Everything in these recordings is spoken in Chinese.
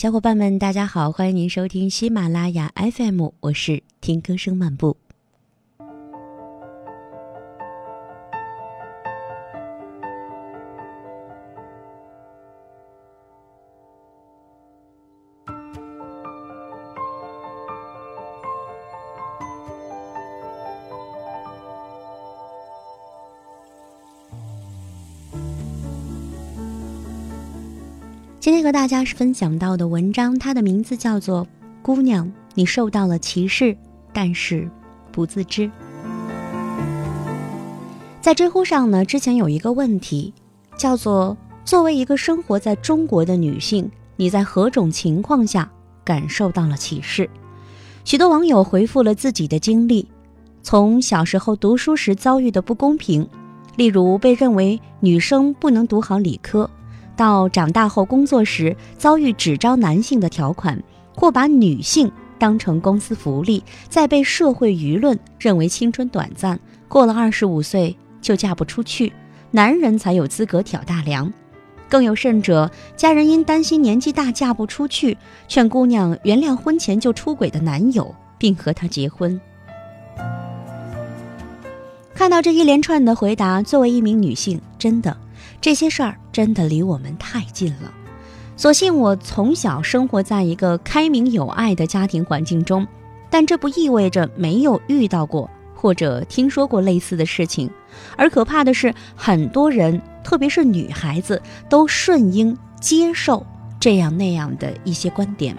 小伙伴们大家好，欢迎您收听喜马拉雅 FM， 我是听歌声漫步。今天和大家分享到的文章，它的名字叫做《姑娘，你受到了歧视，但是不自知》。在知乎上呢，之前有一个问题，叫做作为一个生活在中国的女性，你在何种情况下感受到了歧视？许多网友回复了自己的经历，从小时候读书时遭遇的不公平，例如被认为女生不能读好理科，到长大后工作时遭遇只招男性的条款，或把女性当成公司福利，再被社会舆论认为青春短暂，过了25岁就嫁不出去，男人才有资格挑大梁。更有甚者，家人因担心年纪大嫁不出去，劝姑娘原谅婚前就出轨的男友，并和他结婚。看到这一连串的回答，作为一名女性，真的这些事儿真的离我们太近了。所幸我从小生活在一个开明有爱的家庭环境中，但这不意味着没有遇到过或者听说过类似的事情。而可怕的是，很多人，特别是女孩子，都顺应接受这样那样的一些观点。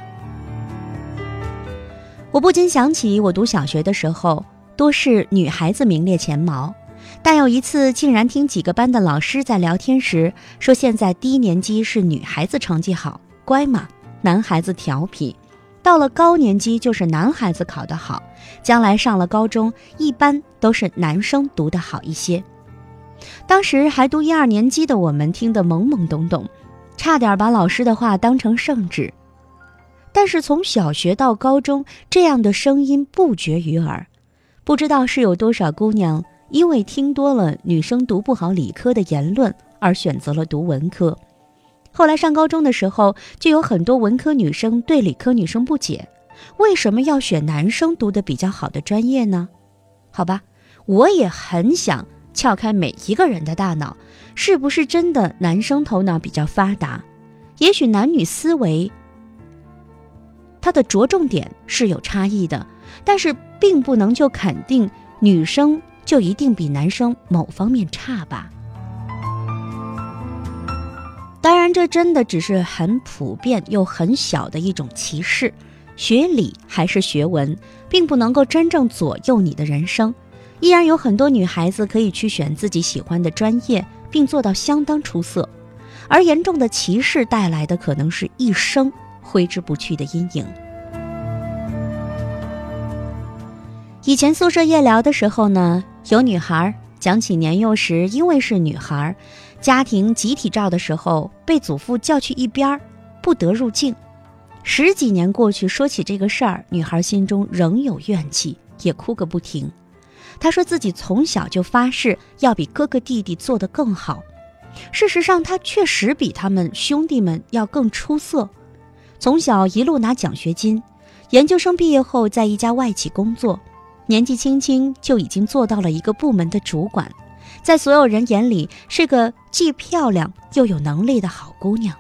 我不禁想起我读小学的时候，多是女孩子名列前茅，但有一次竟然听几个班的老师在聊天时说，现在低年级是女孩子成绩好乖嘛，男孩子调皮，到了高年级就是男孩子考得好，将来上了高中一般都是男生读得好一些。当时还读1、2年级的我们听得懵懵懂懂，差点把老师的话当成圣旨。但是从小学到高中，这样的声音不绝于耳，不知道是有多少姑娘因为听多了女生读不好理科的言论而选择了读文科。后来上高中的时候，就有很多文科女生对理科女生不解，为什么要选男生读得比较好的专业呢？好吧，我也很想撬开每一个人的大脑，是不是真的男生头脑比较发达？也许男女思维它的着重点是有差异的，但是并不能就肯定女生就一定比男生某方面差吧。当然这真的只是很普遍又很小的一种歧视，学理还是学文并不能够真正左右你的人生，依然有很多女孩子可以去选自己喜欢的专业，并做到相当出色。而严重的歧视带来的可能是一生挥之不去的阴影。以前宿舍夜聊的时候呢，有女孩讲起年幼时因为是女孩，家庭集体照的时候被祖父叫去一边，不得入镜。10几年过去，说起这个事儿，女孩心中仍有怨气，也哭个不停。她说自己从小就发誓要比哥哥弟弟做得更好，事实上她确实比他们兄弟们要更出色，从小一路拿奖学金，研究生毕业后在一家外企工作，年纪轻轻就已经做到了一个部门的主管，在所有人眼里是个既漂亮又有能力的好姑娘。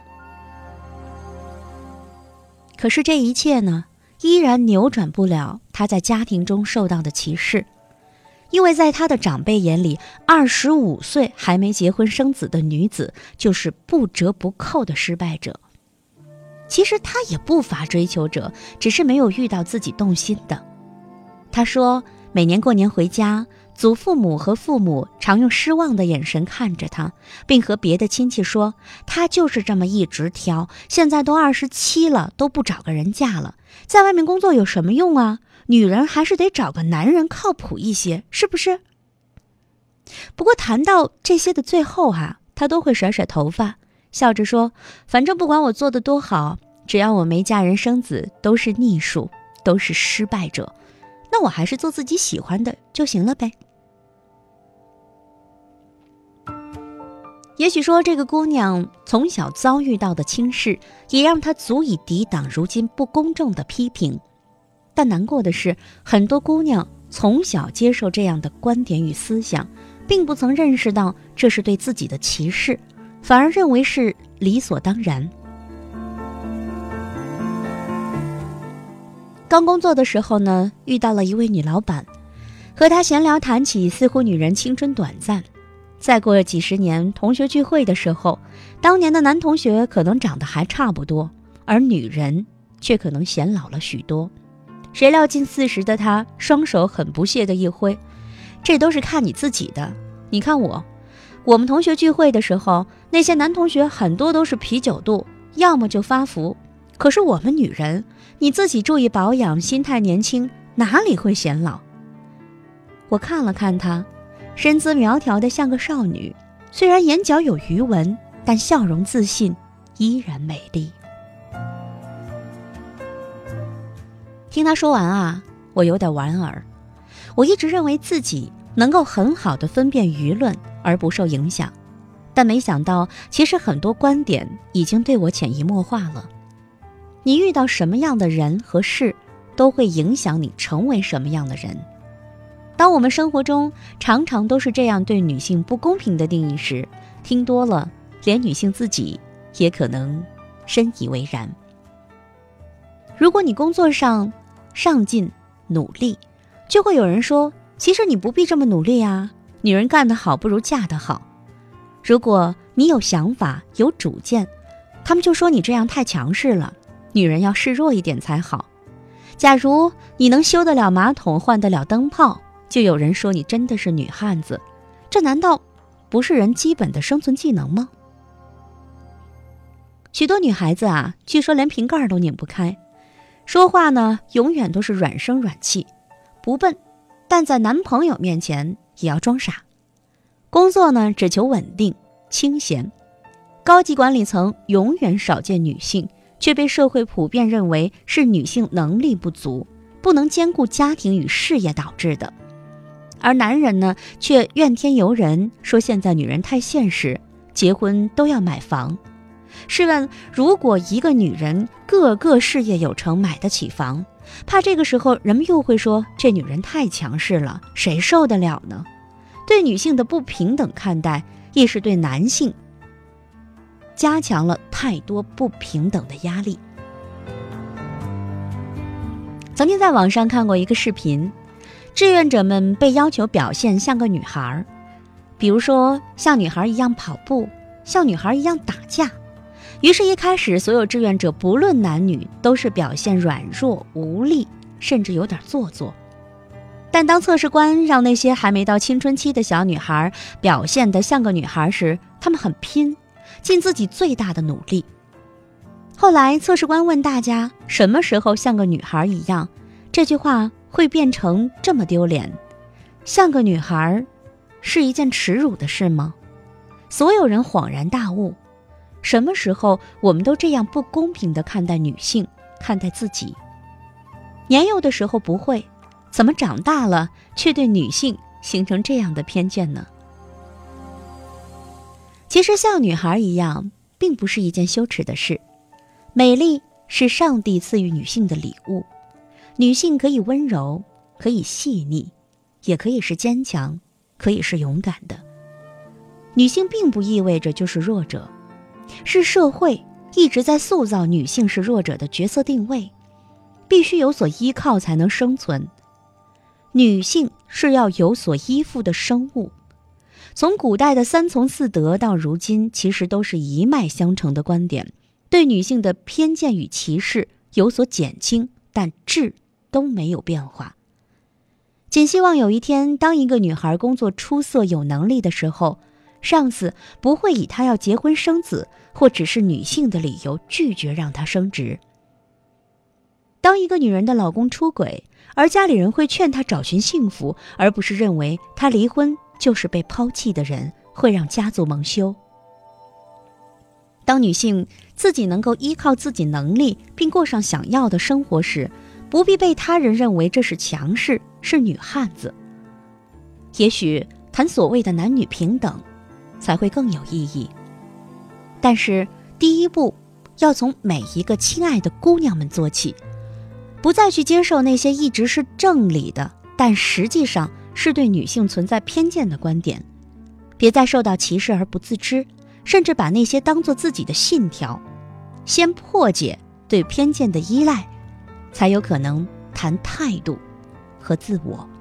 可是这一切呢，依然扭转不了她在家庭中受到的歧视。因为在她的长辈眼里，25岁还没结婚生子的女子就是不折不扣的失败者。其实她也不乏追求者，只是没有遇到自己动心的。她说每年过年回家，祖父母和父母常用失望的眼神看着她，并和别的亲戚说，她就是这么一直挑，现在都27了，都不找个人嫁了，在外面工作有什么用啊？女人还是得找个男人靠谱一些，是不是？不过谈到这些的最后她都会甩甩头发，笑着说，反正不管我做得多好，只要我没嫁人生子，都是逆数，都是失败者，那我还是做自己喜欢的就行了呗。 也许说这个姑娘从小遭遇到的轻视，也让她足以抵挡如今不公正的批评。但难过的是，很多姑娘从小接受这样的观点与思想，并不曾认识到这是对自己的歧视，反而认为是理所当然。刚工作的时候呢，遇到了一位女老板，和她闲聊谈起，似乎女人青春短暂。再过几十年，同学聚会的时候，当年的男同学可能长得还差不多，而女人却可能显老了许多。谁料近40的她，双手很不屑地一挥，这都是看你自己的。你看我们同学聚会的时候，那些男同学很多都是啤酒肚，要么就发福。可是我们女人，你自己注意保养，心态年轻，哪里会显老？我看了看她，身姿苗条的像个少女，虽然眼角有余纹，但笑容自信，依然美丽。听她说完啊，我有点莞尔。我一直认为自己能够很好地分辨舆论而不受影响，但没想到其实很多观点已经对我潜移默化了。你遇到什么样的人和事，都会影响你成为什么样的人。当我们生活中常常都是这样对女性不公平的定义时，听多了，连女性自己也可能深以为然。如果你工作上上进努力，就会有人说，其实你不必这么努力啊，女人干得好不如嫁得好。如果你有想法有主见，他们就说你这样太强势了，女人要示弱一点才好。假如你能修得了马桶换得了灯泡，就有人说你真的是女汉子，这难道不是人基本的生存技能吗？许多女孩子啊，据说连瓶盖都拧不开，说话呢永远都是软声软气，不笨，但在男朋友面前也要装傻。工作呢只求稳定清闲，高级管理层永远少见女性，却被社会普遍认为是女性能力不足，不能兼顾家庭与事业导致的。而男人呢，却怨天尤人，说现在女人太现实，结婚都要买房。试问，如果一个女人个个事业有成，买得起房，怕这个时候人们又会说这女人太强势了，谁受得了呢？对女性的不平等看待，亦是对男性加强了太多不平等的压力。曾经在网上看过一个视频，志愿者们被要求表现像个女孩，比如说像女孩一样跑步，像女孩一样打架。于是一开始所有志愿者不论男女都是表现软弱无力，甚至有点做作。但当测试官让那些还没到青春期的小女孩表现得像个女孩时，她们很拼，尽自己最大的努力。后来测试官问大家什么时候像个女孩一样，这句话会变成这么丢脸：像个女孩是一件耻辱的事吗？所有人恍然大悟，什么时候我们都这样不公平地看待女性，看待自己？年幼的时候不会，怎么长大了却对女性形成这样的偏见呢？其实像女孩一样并不是一件羞耻的事，美丽是上帝赐予女性的礼物。女性可以温柔，可以细腻，也可以是坚强，可以是勇敢的。女性并不意味着就是弱者，是社会一直在塑造女性是弱者的角色定位，必须有所依靠才能生存。女性是要有所依附的生物。从古代的三从四德到如今，其实都是一脉相承的观点，对女性的偏见与歧视有所减轻，但质都没有变化。仅希望有一天，当一个女孩工作出色有能力的时候，上司不会以她要结婚生子或只是女性的理由拒绝让她升职。当一个女人的老公出轨，而家里人会劝她找寻幸福，而不是认为她离婚就是被抛弃的人，会让家族蒙羞。当女性自己能够依靠自己能力并过上想要的生活时，不必被他人认为这是强势，是女汉子。也许谈所谓的男女平等， 才会更有意义。但是第一步要从每一个亲爱的姑娘们做起，不再去接受那些一直是正理的，但实际上是对女性存在偏见的观点，别再受到歧视而不自知，甚至把那些当作自己的信条。先破解对偏见的依赖，才有可能谈态度和自我。